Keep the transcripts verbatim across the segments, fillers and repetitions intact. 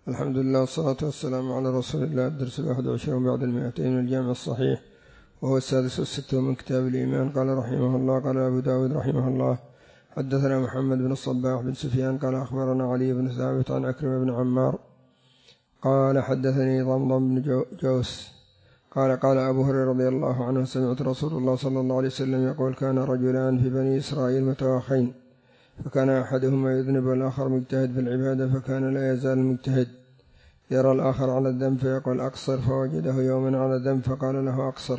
الحمد لله والصلاة والسلام على رسول الله. الدرس الواحد وعشرون بعد المئتين من الجامع الصحيح، وهو السادس والستون من كتاب الإيمان. قال رحمه الله: قال أبو داود رحمه الله: حدثنا محمد بن الصباح بن سفيان قال أخبرنا علي بن ثابت عن عكرمة بن عمار قال حدثني ضمضم بن جوس قال قال أبو هريرة رضي الله عنه: سمعت رسول الله صلى الله عليه وسلم يقول: كان رجلان في بني إسرائيل متواخين، فكان أحدهما يذنب والآخر مجتهد في العبادة، فكان لا يزال المجتهد يرى الآخر على الذنب فيقول: أقصر، فوجده يوما على الذنب فقال له: أقصر،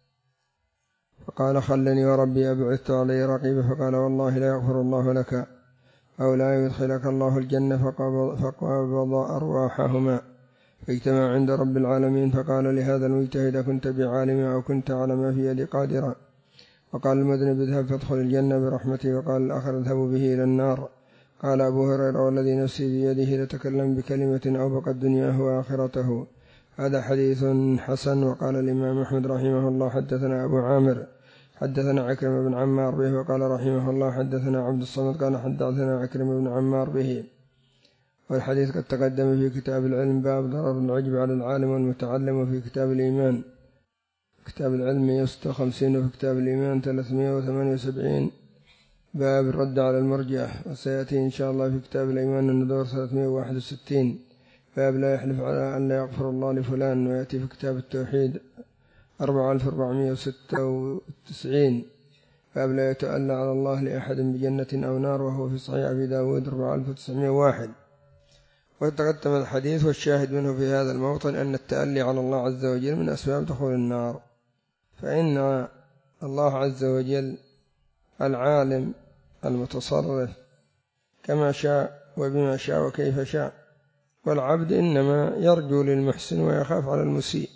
فقال: خلني وربي أبعثت علي رقيبا، فقال: والله لا يغفر الله لك أو لا يدخلك الله الجنة، فقبض أرواحهما فاجتمع عند رب العالمين، فقال لهذا المجتهد: كنت بعالم أو كنت على ما في يدي قادرا؟ وقال المذنب: اذهب فادخل الجنة برحمتي. وقال الآخر: اذهب به إلى النار. قال أبو هريرة: والذي نفسي بيده لتكلم بكلمة أو بقت دنياه وآخرته. هذا حديث حسن. وقال الإمام أحمد رحمه الله: حدثنا أبو عامر حدثنا عكرمة بن عمار به. وقال رحمه الله: حدثنا عبد الصمد قال حدثنا عكرمة بن عمار به. والحديث قد تقدم في كتاب العلم باب ضرر العجب على العالم والمتعلم، وفي كتاب الإيمان كتاب العلم مئة وستة وخمسين، وفي كتاب الإيمان ثلاثمائة وثمانية وسبعين باب الرد على المرجع. وسيأتي إن شاء الله في كتاب الإيمان الندور ثلاثمائة وواحد وستين باب لا يحلف على أن لا يغفر الله لفلان. ويأتي في كتاب التوحيد أربعة آلاف وأربعمائة وستة وتسعين باب لا يتألى على الله لأحد بجنة أو نار، وهو في صحيح أبي داود أربعة آلاف وتسعمائة وواحد. وتقدم الحديث. والشاهد منه في هذا الموطن أن التألي على الله عز وجل من أسباب دخول النار، فإن الله عز وجل العالم المتصرف كما شاء وبما شاء وكيف شاء، والعبد إنما يرجو للمحسن ويخاف على المسيء.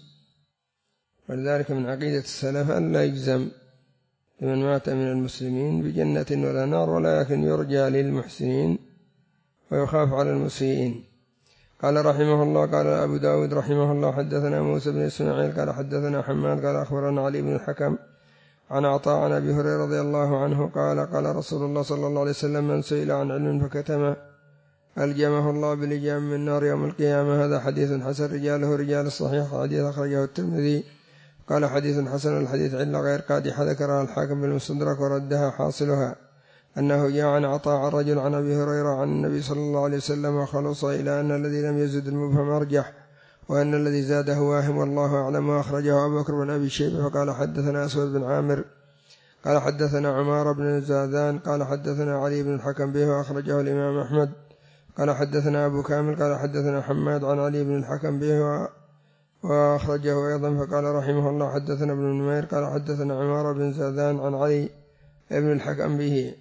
ولذلك من عقيدة السلف أن لا يجزم لمن مات من المسلمين بجنة ولا نار، ولكن يرجى للمحسنين ويخاف على المسيئين. قال رحمه الله: قال أبو داود رحمه الله: حدثنا موسى بن إسماعيل قال حدثنا حماد قال أخبرنا علي بن الحكم عن عطاء عن أبي هريرة رضي الله عنه قال قال رسول الله صلى الله عليه وسلم: من سئل عن علم فكتم ألجمه الله بلجام من النار يوم القيامة. هذا حديث حسن، رجاله رجال الصحيح. حديث أخرجه الترمذي قال حديث حسن. الحديث علة غير قادحة ذكرها الحاكم بالمستدرك وردها. حاصلها أنه جاء عن عطاء الرجل عن أبي هريرة عن النبي صلى الله عليه وسلم، وخلص إلى أن الذي لم يزد المبهم أرجح، وأن الذي زاده واهم، والله أعلم. وأخرجه أبو بكر بن أبي شيبة فقال حدثنا أسود بن عامر قال حدثنا عمار بن زادان قال حدثنا علي بن الحكم به. وأخرجه الإمام أحمد قال حدثنا أبو كامل قال حدثنا حماد عن علي بن الحكم به، وأخرجه أيضا. فقال رحمه الله: حدثنا ابن نمير قال حدثنا عمار بن زادان عن علي بن الحكم به.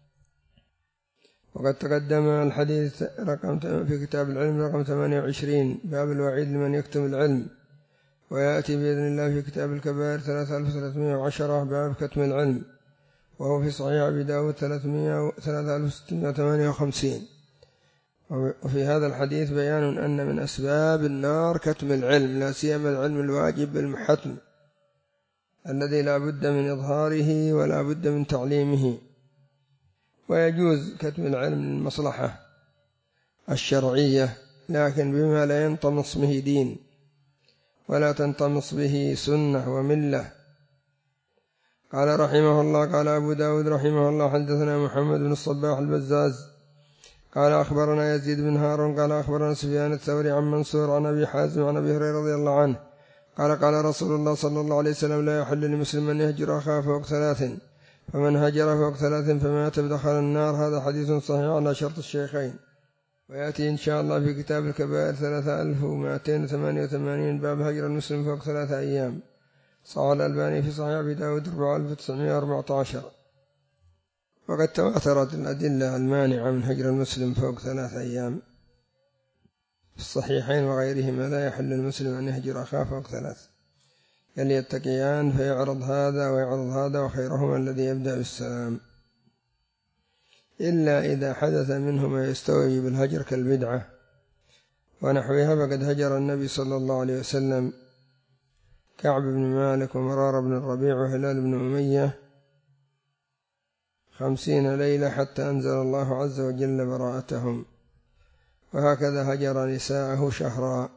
وقد تقدم الحديث رقم في كتاب العلم رقم ثمانية وعشرين باب الوعيد لمن يكتم العلم. ويأتي بإذن الله في كتاب الكبائر ثلاثة آلاف وثلاثمائة وعشرة باب كتم العلم، وهو في صحيح أبي داود ثلاثة آلاف وستمائة وثمانية وخمسين. وفي هذا الحديث بيان أن من أسباب النار كتم العلم، لا سيما العلم الواجب بالمحتم الذي لا بد من إظهاره ولا بد من تعليمه. ويجوز كتم العلم للمصلحة الشرعية، لكن بما لا ينطمس به دين ولا تنطمس به سنة وملة. قال رحمه الله: قال أبو داود رحمه الله: حدثنا محمد بن الصباح البزاز قال أخبرنا يزيد بن هارون قال أخبرنا سفيان الثوري عن منصور عن أبي حازم عن أبي هريرة رضي الله عنه قال قال رسول الله صلى الله عليه وسلم: لا يحل لمسلم أن يهجر أخاه فوق ثلاث، فمن هجر فوق ثلاث فمات دخل النار. هذا حديث صحيح على شرط الشيخين. ويأتي إن شاء الله في كتاب الكبائر ثلاثة آلاف ومائتين وثمانية وثمانين باب هجر المسلم فوق ثلاثة أيام. صحيح الألباني في صحيح أبي داود أربعة آلاف وتسعمائة وأربعة عشر. وقد تواترت الأدلة المانعة من هجر المسلم فوق ثلاثة أيام في الصحيحين وغيرهما. لا يحل المسلم أن يهجر أخاه فوق ثلاث، يلي يتقيان فيعرض هذا ويعرض هذا، وخيرهما الذي يبدأ بالسلام، إلا إذا حدث منه ما يستوجب الهجر كالبدعة ونحوها. فقد هجر النبي صلى الله عليه وسلم كعب بن مالك ومرار بن الربيع وهلال بن أمية خمسين ليلة حتى أنزل الله عز وجل براءتهم. وهكذا هجر نساءه شهرا.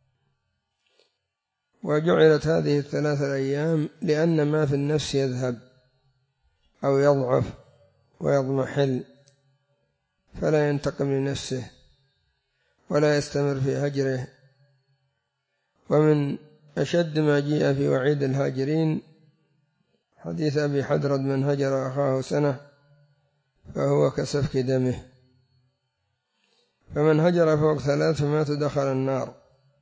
وجعلت هذه الثلاثة الأيام لأن ما في النفس يذهب أو يضعف ويضمحل، فلا ينتقم لنفسه ولا يستمر في هجره. ومن أشد ما جيء في وعيد الهاجرين حديث أبي حدرد: من هجر أخاه سنة فهو كسفك دمه. فمن هجر فوق ثلاث فمات دخل النار.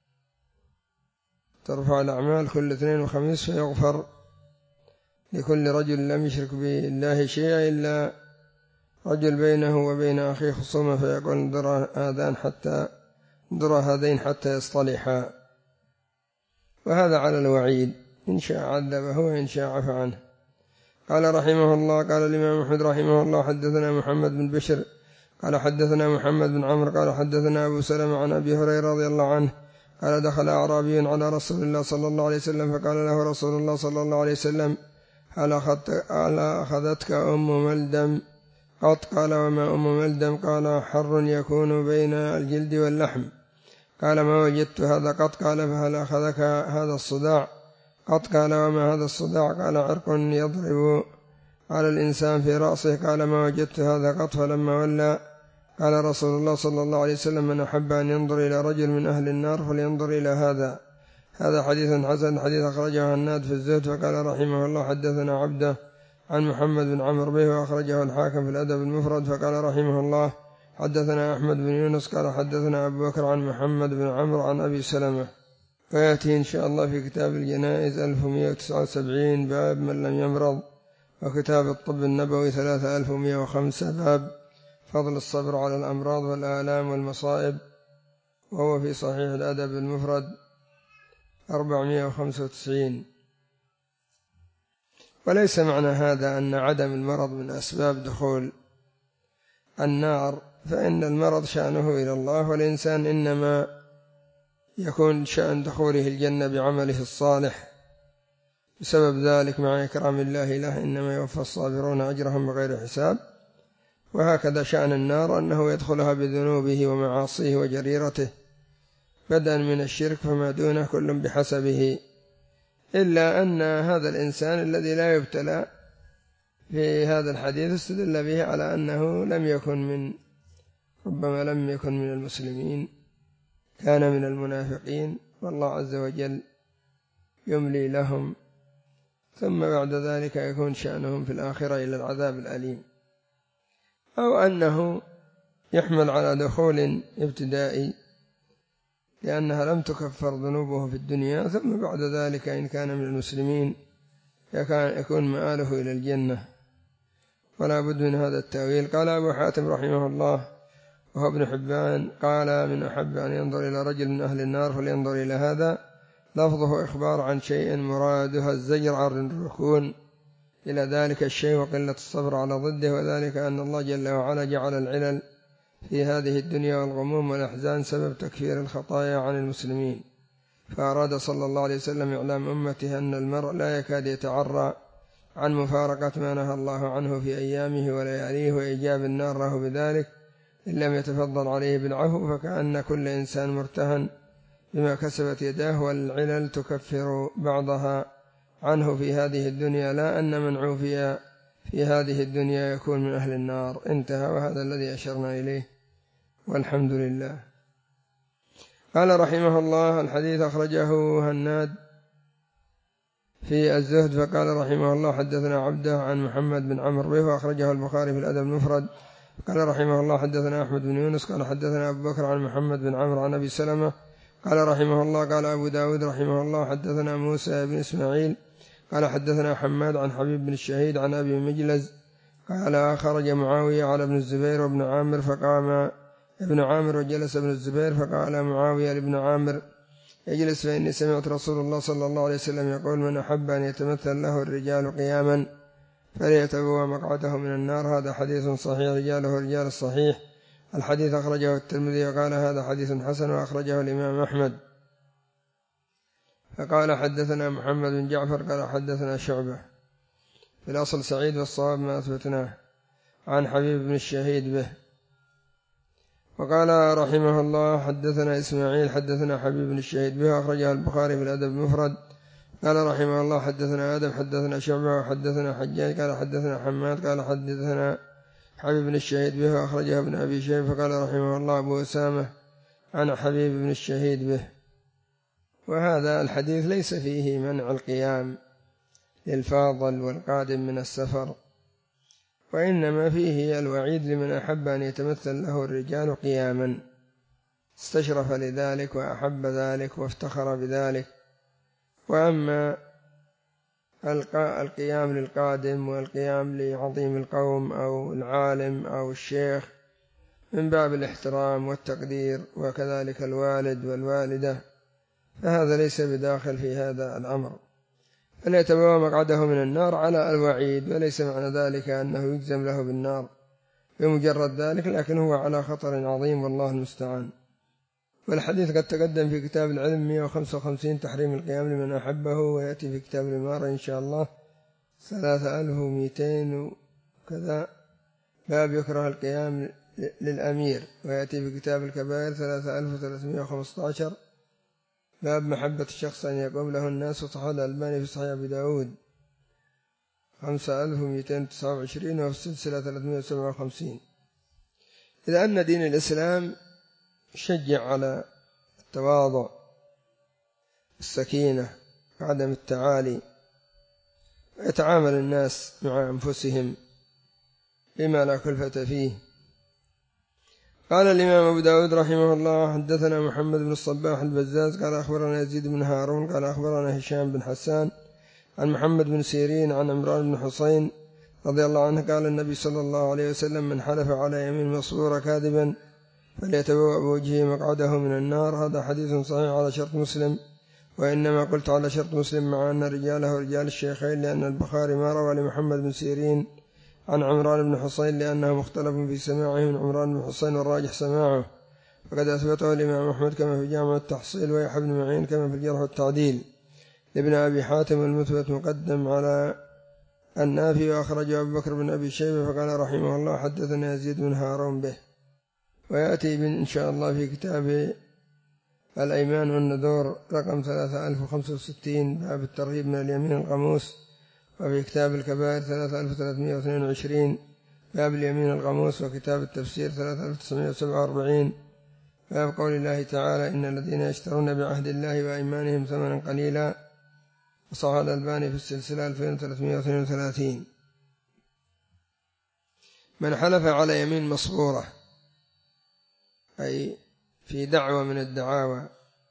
ترفع الأعمال كل اثنين وخميس فيغفر لكل رجل لم يشرك بالله شيئا إلا رجل بينه وبين أخيه خصومة فيقول: انظر هذان حتى انظر هذين حتى يصطلحا. وهذا على الوعيد، إن شاء عذبه وإن شاء عفى عنه. قال رحمه الله: قال الإمام أحمد رحمه الله: حدثنا محمد بن بشر قال حدثنا محمد بن عمرو قال حدثنا أبو سلمة عن أبي هريرة رضي الله عنه قال: دخل أعرابي على رسول الله صلى الله عليه وسلم فقال له رسول الله صلى الله عليه وسلم: هل أخذتك أم ملدم قط؟ قال: وما أم ملدم؟ قال: حر يكون بين الجلد واللحم. قال: ما وجدت هذا قط. قال: فهل أخذك هذا الصداع قط؟ قال: وما هذا الصداع؟ قال: عرق يضرب على الإنسان في رأسه. قال: ما وجدت هذا قط. فلما ولى قال رسول الله صلى الله عليه وسلم: من أحب أن ينظر إلى رجل من أهل النار فلينظر إلى هذا. هذا حديث حسن. حديث أخرجه هناد في الزهد. فقال رحمه الله: حدثنا عبده عن محمد بن عمرو به وأخرجه الحاكم في الأدب المفرد. فقال رحمه الله: حدثنا أحمد بن يونس قال حدثنا أبو بكر عن محمد بن عمرو عن أبي سلمة. ويأتي إن شاء الله في كتاب الجنائز ألف ومئة وتسعة وسبعين باب من لم يمرض، وكتاب الطب النبوي ثلاثة آلاف ومئة وخمسة باب فضل الصبر على الأمراض والآلام والمصائب، وهو في صحيح الأدب المفرد أربعمئة وخمسة وتسعين. وليس معنى هذا أن عدم المرض من أسباب دخول النار، فإن المرض شأنه إلى الله، والإنسان إنما يكون شأن دخوله الجنة بعمله الصالح. بسبب ذلك مع إكرام الله له إنما يوفى الصابرون أجرهم بغير حساب. وهكذا شأن النار أنه يدخلها بذنوبه ومعاصيه وجريرته، بدءا من الشرك فما دونه كل بحسبه، إلا أن هذا الإنسان الذي لا يبتلى في هذا الحديث استدل به على أنه لم يكن من ربما لم يكن من المسلمين، كان من المنافقين، والله عز وجل يملي لهم ثم بعد ذلك يكون شأنهم في الآخرة إلى العذاب الأليم، أو أنه يحمل على دخول ابتدائي لأنها لم تكفر ذنوبه في الدنيا، ثم بعد ذلك إن كان من المسلمين يكون مآله إلى الجنة، ولا بد من هذا التأويل. قال أبو حاتم رحمه الله وهو ابن حبان قال: من أحب أن ينظر إلى رجل من أهل النار فلينظر إلى هذا. لفظه إخبار عن شيء مرادها الزجر عن الركون إلى ذلك الشيء وقلة الصبر على ضده، وذلك أن الله جل وعلا جعل العلل في هذه الدنيا والغموم والأحزان سبب تكفير الخطايا عن المسلمين، فأراد صلى الله عليه وسلم إعلام أمته أن المرء لا يكاد يتعرى عن مفارقة ما نهى الله عنه في أيامه ولياليه وإيجاب النار له بذلك إن لم يتفضل عليه بالعفو، فكأن كل إنسان مرتهن بما كسبت يداه، والعلل تكفر بعضها عنه في هذه الدنيا، لا أن من عوفي في هذه الدنيا يكون من أهل النار. انتهى، وهذا الذي أشرنا إليه، والحمد لله. قال رحمه الله: الحديث أخرجه هناد في الزهد. فقال رحمه الله: حدثنا عبده عن محمد بن عمرو به وأخرجه البخاري في الأدب المفرد. قال رحمه الله: حدثنا أحمد بن يونس قال حدثنا أبو بكر عن محمد بن عمرو عن أبي سلمة. قال رحمه الله: قال أبو داود رحمه الله: حدثنا موسى بن إسماعيل قال حدثنا حماد عن حبيب بن الشهيد عن أبي مجلز قال: خرج معاوية على ابن الزبير وابن عامر، فقام ابن عامر وجلس ابن الزبير، فقال معاوية لابن عامر: اجلس، فإني سمعت رسول الله صلى الله عليه وسلم يقول: من أحب أن يتمثل له الرجال قياما فليتبوأ مقعده من النار. هذا حديث صحيح، رجاله رجال الصحيح. الحديث أخرجه الترمذي وقال هذا حديث حسن، وأخرجه الإمام أحمد. فقال: حدثنا محمد بن جعفر قال حدثنا شعبة، في الأصل سعيد والصواب ما أثبتناه، عن حبيب بن الشهيد به. وقال رحمه الله حدثنا إسماعيل حدثنا حبيب بن الشهيد به أخرجها البخاري في الأدب المفرد. قال رحمه الله حدثنا آدم حدثنا شعبة وحدثنا حجاج قال حدثنا حماد قال حدثنا حبيب بن الشهيد به أخرجها ابن أبي شيبة. فقال رحمه الله أبو أسامة عن حبيب بن الشهيد به. وهذا الحديث ليس فيه منع القيام للفاضل والقادم من السفر، وإنما فيه الوعيد لمن أحب أن يتمثل له الرجال قياما، استشرف لذلك وأحب ذلك وافتخر بذلك. وأما القيام للقادم والقيام لعظيم القوم أو العالم أو الشيخ من باب الاحترام والتقدير، وكذلك الوالد والوالدة، فهذا ليس بداخل في هذا الأمر. فليتبوأ مقعده من النار على الوعيد، وليس معنى ذلك أنه يجزم له بالنار بمجرد ذلك، لكن هو على خطر عظيم والله المستعان. والحديث قد تقدم في كتاب العلم مئة وخمسة وخمسين تحريم القيام لمن أحبه، ويأتي في كتاب الإمارة إن شاء الله ثلاثة آلاف ومئتين وكذا باب يكره القيام للأمير، ويأتي في كتاب الكبائر ثلاثة آلاف وثلاثمائة وخمسة عشر باب محبة الشخص أن يقوم له الناس، وصححه الألباني في صحيح أبي داود خمسة آلاف ومئتين وتسعة وعشرين وفي السلسلة ثلاثمائة وسبعة وخمسين. إذا أن دين الإسلام يشجع على التواضع، السكينة، عدم التعالي، ويتعامل الناس مع أنفسهم بما لا كلفة فيه. قال الإمام أبو داود رحمه الله حدثنا محمد بن الصباح البزاز قال أخبرنا يزيد بن هارون قال أخبرنا هشام بن حسان عن محمد بن سيرين عن عمران بن حسين رضي الله عنه قال النبي صلى الله عليه وسلم من حلف على يمين مصبورة كاذبا فليتبوأ بوجهه مقعده من النار. هذا حديث صحيح على شرط مسلم، وإنما قلت على شرط مسلم مع أن رجاله رجال الشيخين، لأن البخاري ما روى لمحمد بن سيرين عن عمران بن حسين لأنه مختلف في سماعه من عمران بن حسين والراجح سماعه، فقد أثبته الإمام أحمد كما في جامع التحصيل، ويحيى بن معين كما في الجرح والتعديل لابن أبي حاتم، المثبت مقدم على النافي، وأخرجه أبو بكر بن أبي شيبة. فقال رحمه الله حدثنا يزيد بن هارون به. ويأتي إن شاء الله في كتاب الأيمان والنذور رقم ثلاثة آلاف وخمسة وستين باب الترهيب من اليمين الغموس، وفي كتاب الكبائر ثلاثة آلاف وثلاثمائة واثنين وعشرين باب اليمين الغموس، وكتاب التفسير ثلاثة آلاف وتسعمائة وسبعة وأربعين باب قول الله تعالى إن الذين يشترون بعهد الله وأيمانهم ثمنا قليلا، وصححه الألباني في السلسلة ألفين وثلاثمائة واثنين وثلاثين. من حلف على يمين مصبورة أي في دعوة من الدعاوى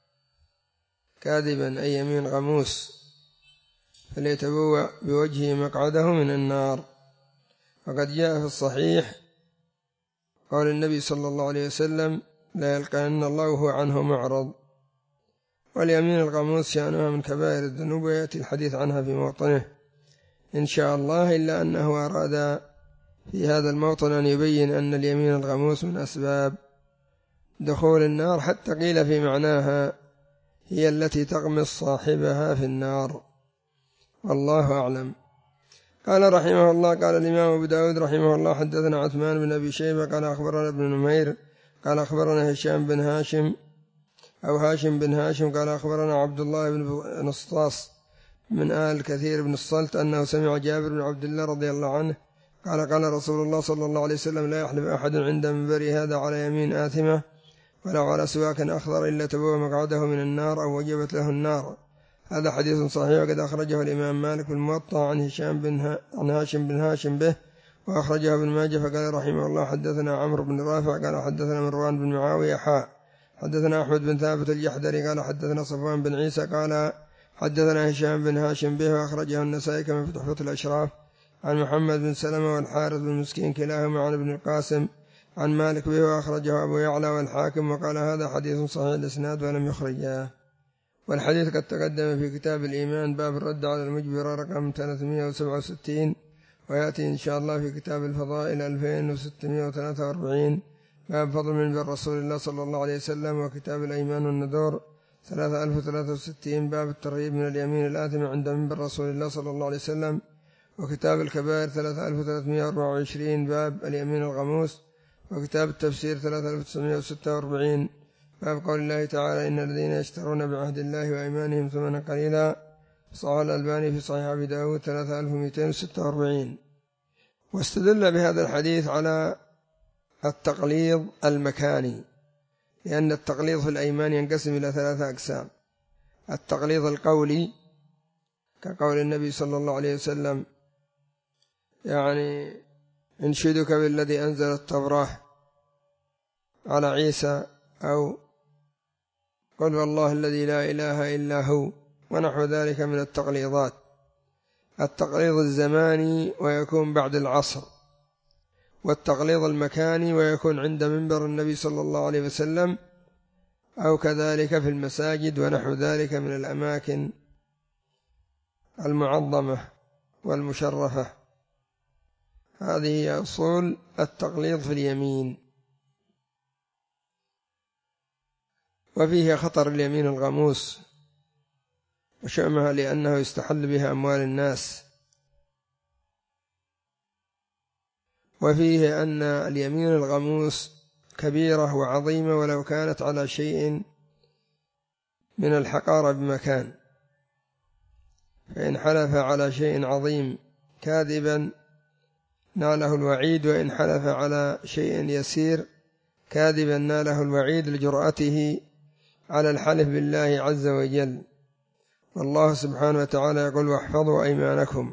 كاذبا أي يمين غموس فليتبوأ بوجهه مقعده من النار. وقد جاء في الصحيح قول النبي صلى الله عليه وسلم لا يلقين الله وهو عنه معرض. واليمين الغموس شأنها من كبائر الذنوب، ويأتي الحديث عنها في موطنه إن شاء الله، إلا أنه أراد في هذا الموطن أن يبين أن اليمين الغموس من أسباب دخول النار، حتى قيل في معناها هي التي تغمس صاحبها في النار، والله أعلم. قال رحمه الله قال الإمام أبو داود رحمه الله حدثنا عثمان بن أبي شيبة قال أخبرنا ابن نمير قال أخبرنا هشام بن هاشم أو هاشم بن هاشم قال أخبرنا عبد الله بن نصطاص من آل كثير بن الصلت أنه سمع جابر بن عبد الله رضي الله عنه قال قال رسول الله صلى الله عليه وسلم لا يحلف أحد عند منبري هذا على يمين آثمة ولو على سواك أخضر إلا تبوأ مقعده من النار أو وجبت له النار. هذا حديث صحيح وقد أخرجه الإمام مالك في الموطأ عن هشام بن ها... عن هاشم بن هاشم به، وأخرجه ابن ماجه. فقال رحمه الله حدثنا عمرو بن رافع قال حدثنا مروان بن معاوية حاء حدثنا أحمد بن ثابت الجحدري قال حدثنا صفوان بن عيسى قال حدثنا هشام بن هاشم به، وأخرجه النسائي كما في تحفة الأشراف عن محمد بن سلمة والحارث بن مسكين كلاهما عن ابن القاسم عن مالك به، وأخرجه أبو يعلى والحاكم، وقال هذا حديث صحيح الإسناد ولم يخرجاه. والحديث قد تقدم في كتاب الإيمان باب الرد على المجبر رقم ثلاثمائة وسبعة وستين، ويأتي إن شاء الله في كتاب الفضائل ألفين وستمائة وثلاثة وأربعين باب فضل منبر رسول الله صلى الله عليه وسلم، وكتاب الأيمان والنذور ثلاثة آلاف وثلاثة وستين باب الترغيب من اليمين الآثم عند منبر رسول الله صلى الله عليه وسلم، وكتاب الكبائر ثلاثة آلاف وثلاثمائة وأربعة وعشرين باب اليمين الغموس، وكتاب التفسير ثلاثة آلاف وتسعمائة وستة وأربعين باب قول الله تعالى إن الذين يشترون بعهد الله وأيمانهم ثمنا قليلا، صحيح الألباني في صحيح أبي داود ثلاثة آلاف ومئتين وستة وأربعين. واستدل بهذا الحديث على التقليظ المكاني، لأن التقليظ في الأيمان ينقسم إلى ثلاثة أقسام: التقليظ القولي كقول النبي صلى الله عليه وسلم يعني انشدك بالذي أنزل التوراة على عيسى، أو قل والله الذي لا إله إلا هو، ونحو ذلك من التقليظات. التقليظ الزماني ويكون بعد العصر، والتقليظ المكاني ويكون عند منبر النبي صلى الله عليه وسلم، أو كذلك في المساجد ونحو ذلك من الأماكن المعظمة والمشرفة. هذه أصول التقليظ في اليمين. وفيه خطر اليمين الغموس وشأمها، لأنه يستحل بها أموال الناس. وفيه أن اليمين الغموس كبيرة وعظيمة ولو كانت على شيء من الحقارة بمكان، فإن حلف على شيء عظيم كاذبا ناله الوعيد، وإن حلف على شيء يسير كاذبا ناله الوعيد لجرأته على الحلف بالله عز وجل. والله سبحانه وتعالى يقول: واحفظوا أيمانكم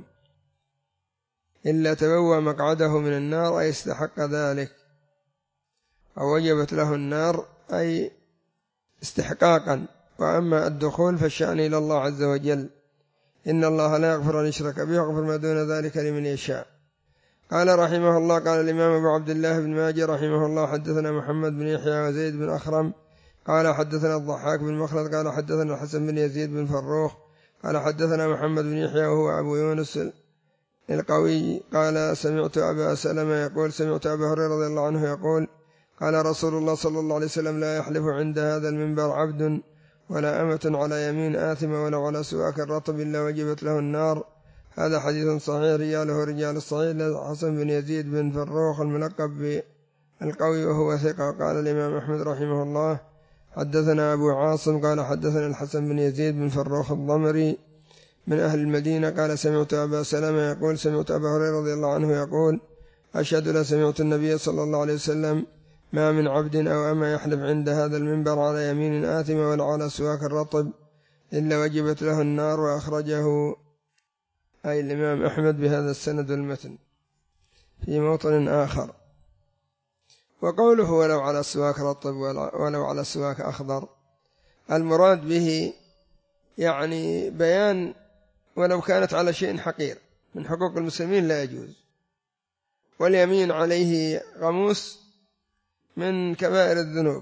إلا تبوأ مقعده من النار، أي استحق ذلك أو وجبت له النار، أي استحقاقا. وأما الدخول فالشأن إلى الله عز وجل، إن الله لا يغفر أن يشرك به ويغفر ما دون ذلك لمن يشاء. قال رحمه الله: قال الإمام أبو عبد الله بن ماجه رحمه الله: حدثنا محمد بن يحيى وزيد بن أخرم قال حدثنا الضحاك بن مخلد قال حدثنا الحسن بن يزيد بن فروخ قال حدثنا محمد بن يحيى وهو أبو يونس القوي قال سمعت أبا سلمة يقول سمعت أبا هريرة رضي الله عنه يقول: قال رسول الله صلى الله عليه وسلم: لا يحلف عند هذا المنبر عبد ولا أمة على يمين آثمة ولو على سواك الرطب إلا وجبت له النار. هذا حديث صحيح، رجاله رجال الصحيح، الحسن بن يزيد بن فروخ الملقب بالقوي وهو ثقة. قال الإمام أحمد رحمه الله: حدثنا أبو عاصم قال حدثنا الحسن بن يزيد بن فروخ الضمري من أهل المدينة قال سمعت أبا سلمة يقول سمعت أبا هريرة رضي الله عنه يقول: أشهد لا سمعت النبي صلى الله عليه وسلم: ما من عبد أو أما يحلف عند هذا المنبر على يمين آثمة ولا على سواك الرطب إلا وجبت له النار. وأخرجه أي الإمام أحمد بهذا السند المتن في موطن آخر. وقوله ولو على سواك رطب ولو على سواك أخضر، المراد به يعني بيان ولو كانت على شيء حقير من حقوق المسلمين لا يجوز. واليمين عليه غموس من كبائر الذنوب،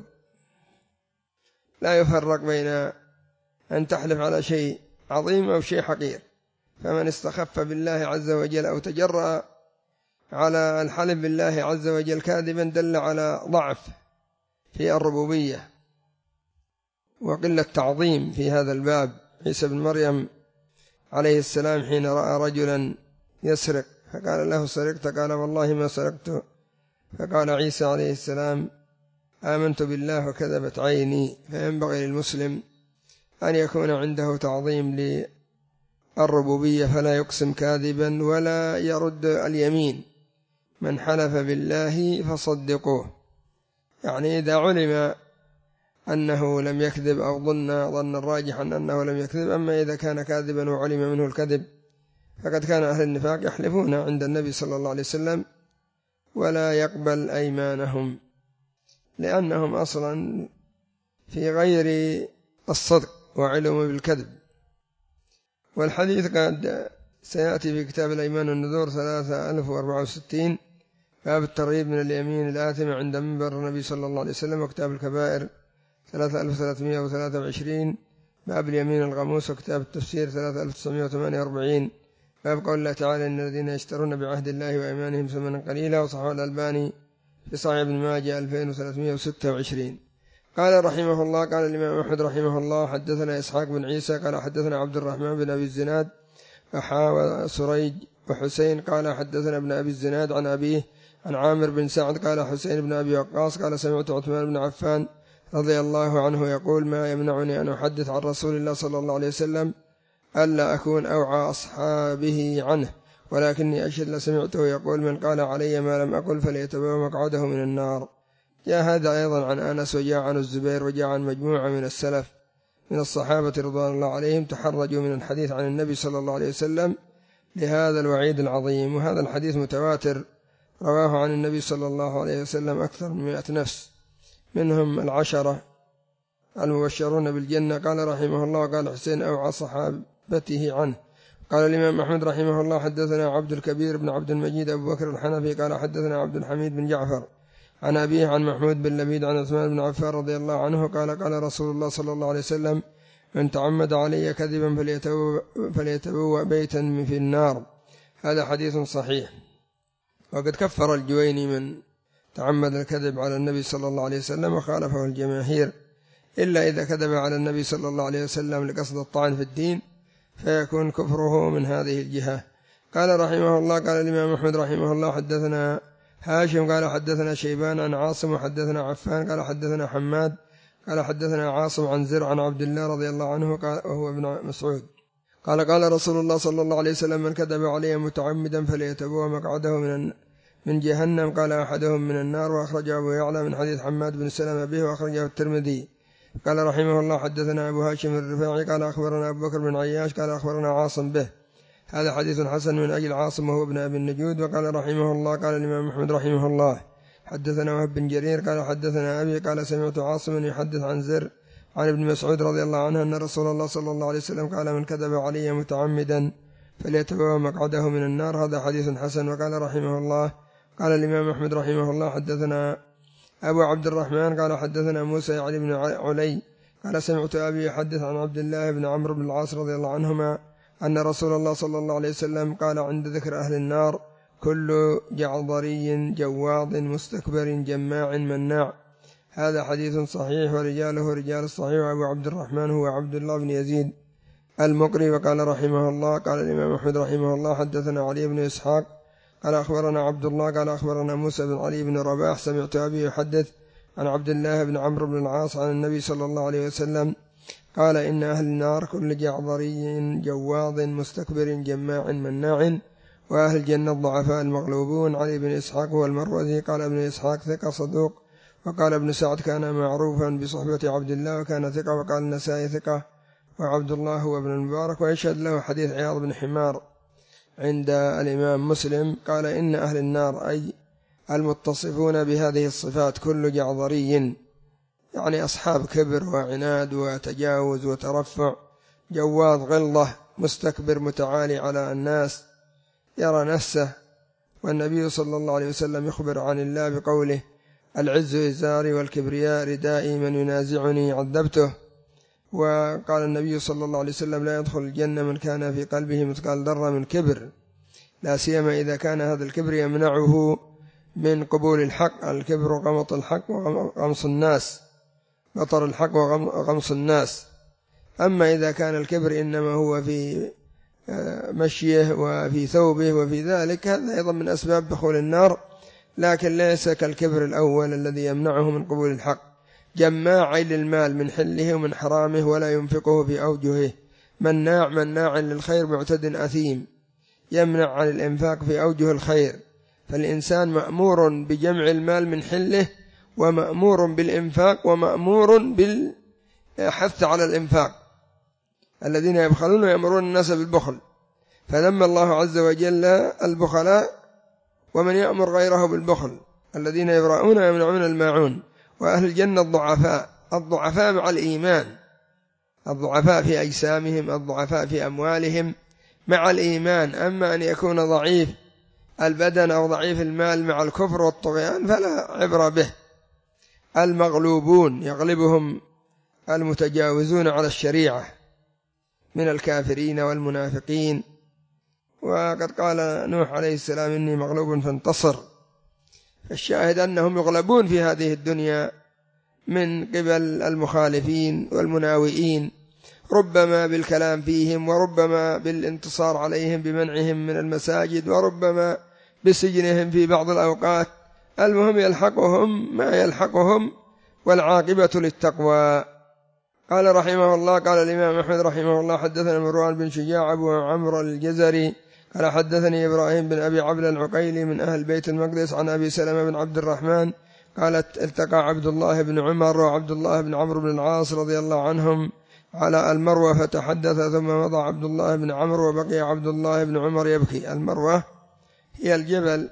لا يفرق بين أن تحلف على شيء عظيم أو شيء حقير. فمن استخف بالله عز وجل أو تجرأ على الحلف بالله عز وجل كاذبا دل على ضعف في الربوبية وقلة تعظيم في هذا الباب. عيسى بن مريم عليه السلام حين رأى رجلا يسرق فقال له: سرقت؟ قال: والله ما سرقت. فقال عيسى عليه السلام: آمنت بالله وكذبت عيني. فينبغي للمسلم أن يكون عنده تعظيم للربوبية فلا يقسم كاذبا ولا يرد اليمين. من حلف بالله فصدقوه، يعني إذا علم أنه لم يكذب أو ظن ظن الراجح أنه لم يكذب. أما إذا كان كاذبا وعلم منه الكذب فقد كان أهل النفاق يحلفون عند النبي صلى الله عليه وسلم ولا يقبل أيمانهم، لأنهم أصلا في غير الصدق وعلم بالكذب. والحديث قد سيأتي في كتاب الأيمان والنذور ثلاثة آلاف وأربعة وستين باب الترغيب من اليمين الآثمة عند منبر النبي صلى الله عليه وسلم. وكتاب الكبائر ثلاثة آلاف وثلاثمائة وثلاثة وعشرين باب اليمين الغموس. وكتاب التفسير ثلاثة آلاف وتسعمائة وثمانية وأربعين باب قول الله تعالى: إن الذين يشترون بعهد الله وأيمانهم ثمنا قليلا. وصححه الألباني في صحيح ابن ماجه ألفين وثلاثمائة وستة وعشرين. قال رحمه الله: قال الإمام أحمد رحمه الله: حدثنا إسحاق بن عيسى قال حدثنا عبد الرحمن بن أبي الزناد وحا وسريج وحسين قال حدثنا ابن أبي الزناد عن أبيه عن عامر بن سعد قال حسين بن أبي وقاص قال سمعت عثمان بن عفان رضي الله عنه يقول ما يمنعني أن أحدث عن رسول الله صلى الله عليه وسلم ألا أكون أوعى أصحابه عنه، ولكني أشهد لسمعته يقول من قال علي ما لم أقل فليتبوأ مقعده من النار. جاء هذا أيضا عن أنس وجاء عن الزبير وجاء عن مجموعة من السلف من الصحابة رضوان الله عليهم تحرجوا من الحديث عن النبي صلى الله عليه وسلم لهذا الوعيد العظيم. وهذا الحديث متواتر رواه عن النبي صلى الله عليه وسلم أكثر من مئة نفس، منهم العشرة المبشرون بالجنة. قال رحمه الله قال حسين أوعى صحابته عنه. قال الإمام أحمد رحمه الله حدثنا عبد الكبير بن عبد المجيد أبو بكر الحنفي قال حدثنا عبد الحميد بن جعفر عن أبيه عن محمود بن لبيد عن عثمان بن عفان رضي الله عنه قال قال رسول الله صلى الله عليه وسلم من تعمد علي كذبا فليتبوأ بيتا في النار. هذا حديث صحيح. وقد كفر الجويني من تعمد الكذب على النبي صلى الله عليه وسلم وخالفه الجماهير، إلا إذا كذب على النبي صلى الله عليه وسلم لقصد الطعن في الدين فيكون كفره من هذه الجهة. قال رحمه الله قال الإمام أحمد رحمه الله حدثنا هاشم قال حدثنا شيبان عن عاصم وحدثنا عفان قال حدثنا حماد قال حدثنا عاصم عن زر عن عبد الله رضي الله عنه قال وهو ابن مسعود قال قال رسول الله صلى الله عليه وسلم من كذب علي متعمدا فليتبوأ مقعده من من جهنم. قال أحدهم من النار. وأخرجه أبو يعلى من حديث حماد بن سلمة به وأخرجه الترمذي. قال رحمه الله حدثنا أبو هاشم الرفاعي قال أخبرنا أبو بكر بن عياش قال أخبرنا عاصم به. هذا حديث حسن من أجل عاصم وهو ابن أبي النجود. وقال رحمه الله قال الإمام محمد رحمه الله حدثنا وهب بن جرير قال حدثنا أبي قال سمعت عاصم يحدث عن زر عن ابن مسعود رضي الله عنه أن رسول الله صلى الله عليه وسلم قال من كذب علي متعمدا فليتبوأ مقعده من النار. هذا حديث حسن. وقال رحمه الله قال الإمام أحمد رحمه الله حدثنا أبو عبد الرحمن قال حدثنا موسى يعني بن علي قال سمعت أبي يحدث عن عبد الله بن عمرو بن العاص رضي الله عنهما أن رسول الله صلى الله عليه وسلم قال عند ذكر أهل النار كل جعضري جواض مستكبر جماع مناع. هذا حديث صحيح ورجاله رجال الصحيح. وأبو عبد الرحمن هو عبد الله بن يزيد المقري. وقال رحمه الله قال الإمام أحمد رحمه الله حدثنا علي بن إسحاق قال أخبرنا عبد الله قال أخبرنا موسى بن علي بن رباح سمعت أبي يحدث عن عبد الله بن عمرو بن العاص عن النبي صلى الله عليه وسلم قال إن أهل النار كل جعضري جواض مستكبر جماع مناع، وأهل الجنة الضعفاء المغلوبون. علي بن إسحاق هو المروزي. قال ابن إسحاق ثقة صدوق. وقال ابن سعد كان معروفا بصحبة عبد الله وكان ثقة. وقال النسائي ثقة وعبد الله هو ابن المبارك. ويشهد له حديث عياض بن حمار عند الإمام مسلم قال إن أهل النار أي المتصفون بهذه الصفات كل جعضري يعني أصحاب كبر وعناد وتجاوز وترفع، جواظ غلظة مستكبر متعالي على الناس يرى نفسه. والنبي صلى الله عليه وسلم يخبر عن الله بقوله العز إزاري والكبرياء ردائي من ينازعني عذبته. وقال النبي صلى الله عليه وسلم لا يدخل الجنة من كان في قلبه مثقال ذرة من كبر، لا سيما إذا كان هذا الكبر يمنعه من قبول الحق. الكبر غمط الحق وغمص الناس، بطر الحق وغمص الناس. أما إذا كان الكبر إنما هو في مشيه وفي ثوبه وفي ذلك هذا أيضا من أسباب دخول النار، لكن ليس كالكبر الأول الذي يمنعه من قبول الحق. جماع للمال من حله ومن حرامه ولا ينفقه في أوجهه، مناع مناع للخير معتد أثيم يمنع عن الإنفاق في أوجه الخير. فالإنسان مأمور بجمع المال من حله ومأمور بالإنفاق ومأمور بالحث على الإنفاق. الذين يبخلون يأمرون الناس بالبخل، فذم الله عز وجل البخلاء ومن يأمر غيره بالبخل الذين يبرؤون ويمنعون الماعون. وأهل الجنة الضعفاء، الضعفاء مع الإيمان، الضعفاء في أجسامهم، الضعفاء في أموالهم مع الإيمان. أما أن يكون ضعيف البدن أو ضعيف المال مع الكفر والطغيان فلا عبرة به. المغلوبون يغلبهم المتجاوزون على الشريعة من الكافرين والمنافقين. وقد قال نوح عليه السلام إني مغلوب فانتصر. الشاهد أنهم يغلبون في هذه الدنيا من قبل المخالفين والمناوئين، ربما بالكلام فيهم وربما بالانتصار عليهم بمنعهم من المساجد وربما بسجنهم في بعض الأوقات. المهم يلحقهم ما يلحقهم، والعاقبة للتقوى. قال رحمه الله: قال الإمام أحمد رحمه الله: حدثنا مروان بن شجاع أبو عمرو الجزري قال حدثني إبراهيم بن أبي عبد العقيلي من أهل بيت المقدس عن أبي سلمة بن عبد الرحمن قالت: التقى عبد الله بن عمر وعبد الله بن عمرو بن العاص رضي الله عنهم على المروة فتحدث، ثم مضى عبد الله بن عمرو وبقي عبد الله بن عمر يبكي. المروة هي الجبل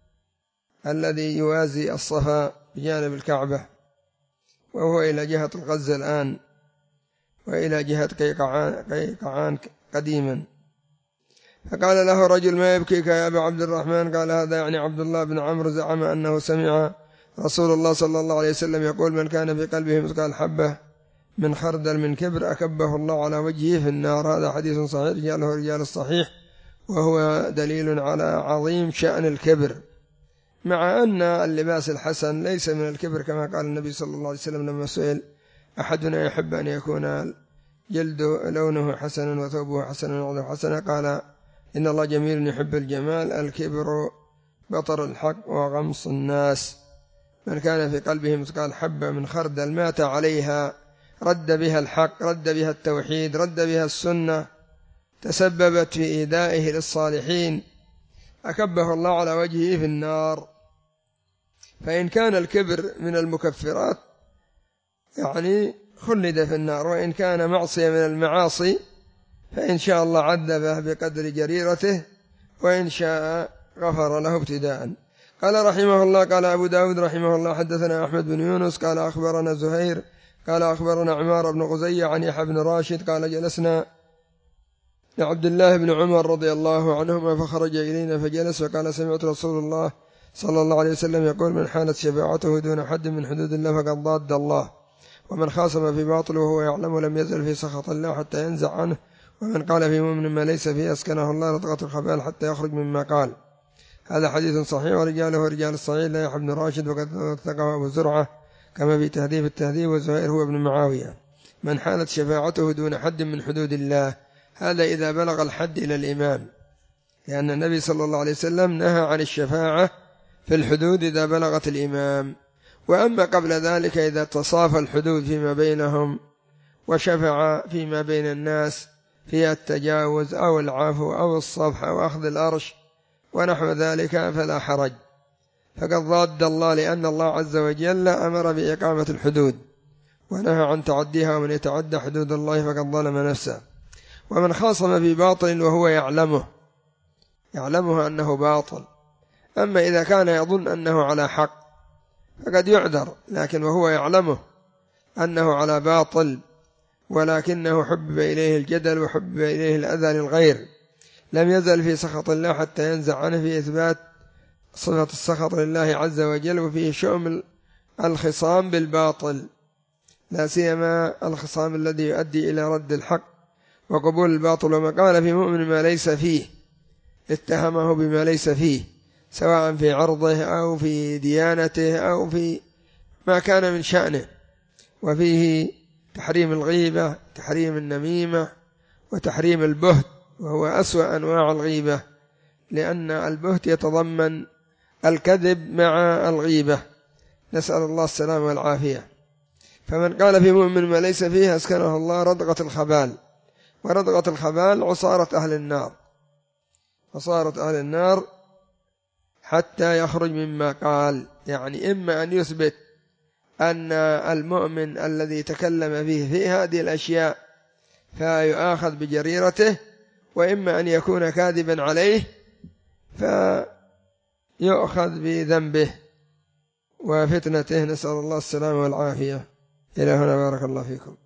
الذي يوازي الصفا بجانب الكعبة، وهو إلى جهة الغزة الآن، وإلى جهة قيقعان, قيقعان قديما. فقال له رجل: ما يبكيك يا أبا عبد الرحمن؟ قال: هذا يعني عبد الله بن عمرو زعم أنه سمع رسول الله صلى الله عليه وسلم يقول: من كان في قلبه مثقال حبة من خردل من كبر أكبه الله على وجهه في النار. هذا حديث صحيح رجاله رجال الصحيح، وهو دليل على عظيم شأن الكبر، مع أن اللباس الحسن ليس من الكبر، كما قال النبي صلى الله عليه وسلم لما سئل: أحدنا يحب أن يكون جلده لونه حسنا وثوبه حسنا وعظه حسنا؟ قال: إن الله جميل يحب الجمال. الكبر بطر الحق وغمص الناس. من كان في قلبه مثقال حبة من خردل مات عليها رد بها الحق، رد بها التوحيد، رد بها السنة، تسببت في إيذائه للصالحين، أكبه الله على وجهه في النار. فإن كان الكبر من المكفرات يعني خلد في النار، وإن كان معصية من المعاصي فإن شاء الله عذبه بقدر جريرته، وإن شاء غفر له ابتداء. قال رحمه الله: قال أبو داود رحمه الله: حدثنا أحمد بن يونس قال أخبرنا زهير قال أخبرنا عمار بن غزية عن يحيى بن راشد قال: جلسنا لعبد الله بن عمر رضي الله عنهما فخرج إلينا فجلس فقال: سمعت رسول الله صلى الله عليه وسلم يقول: من حالت شفاعته دون حد من حدود الله فقد ضاد الله، ومن خاصم في باطل وهو يعلم لم يزل في سخط الله حتى ينزع عنه، ومن قال في مؤمن ما ليس فيه أسكنه الله لطغة الخبال حتى يخرج مما قال. هذا حديث صحيح، ورجاله رجال الصحيح لا يحيى بن راشد وقد ثقه أبو زرعة كما في تهذيب التهذيب، وزهير هو ابن معاوية. من حالت شفاعته دون حد من حدود الله، هذا إذا بلغ الحد إلى الإمام، لأن النبي صلى الله عليه وسلم نهى عن الشفاعة في الحدود إذا بلغت الإمام. وأما قبل ذلك إذا تصافى الحدود فيما بينهم وشفع فيما بين الناس في التجاوز أو العفو أو الصفح أو أخذ الأرش ونحو ذلك فلا حرج، فقد ضاد الله، لأن الله عز وجل أمر بإقامة الحدود ونهى عن تعديها، ومن يتعدى حدود الله فقد ظلم نفسه. ومن خاصم في باطل وهو يعلمه يعلمه أنه باطل، أما إذا كان يظن أنه على حق فقد يعذر، لكن وهو يعلمه أنه على باطل ولكنه حبب إليه الجدل وحبب إليه الأذى للغير، لم يزل في سخط الله حتى ينزع عنه، في إثبات صفة السخط لله عز وجل، وفيه شؤم الخصام بالباطل، لا سيما الخصام الذي يؤدي إلى رد الحق وقبول الباطل. وما قال في مؤمن ما ليس فيه اتهمه بما ليس فيه، سواء في عرضه أو في ديانته أو في ما كان من شأنه. وفيه تحريم الغيبة، تحريم النميمة، وتحريم البهت، وهو أسوأ أنواع الغيبة، لأن البهت يتضمن الكذب مع الغيبة، نسأل الله السلامة والعافية. فمن قال في مؤمن ما ليس فيه أسكنه الله ردغة الخبال، وردغة الخبال عصارة أهل النار، عصارة أهل النار حتى يخرج مما قال. يعني إما أن يثبت أن المؤمن الذي تكلم فيه في هذه الأشياء فيؤاخذ بجريرته، وإما أن يكون كاذبا عليه فيؤخذ بذنبه وفتنته، نسأل الله السلامة والعافية. إلى هنا، بارك الله فيكم.